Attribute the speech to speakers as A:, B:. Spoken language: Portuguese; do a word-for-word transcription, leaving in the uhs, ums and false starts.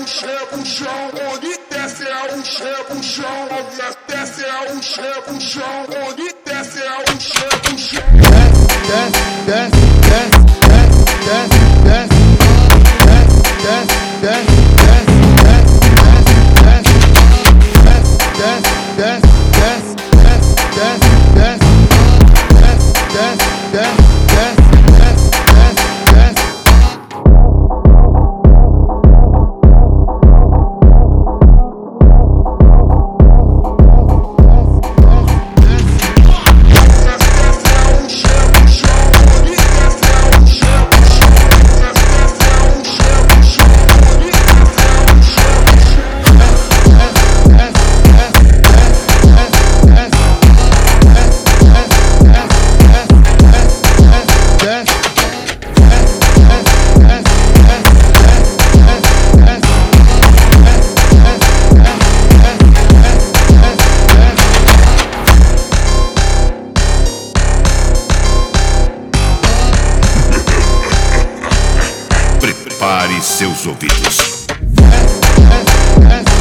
A: o chebuchão, onde desce é o chebuchão, onde desce é o chebuchão, onde desce é o chebuchão.
B: Desce, desce, desce, desce, desce, desce, desce, desce,
C: Prepare seus ouvidos.
B: desce, desce, desce.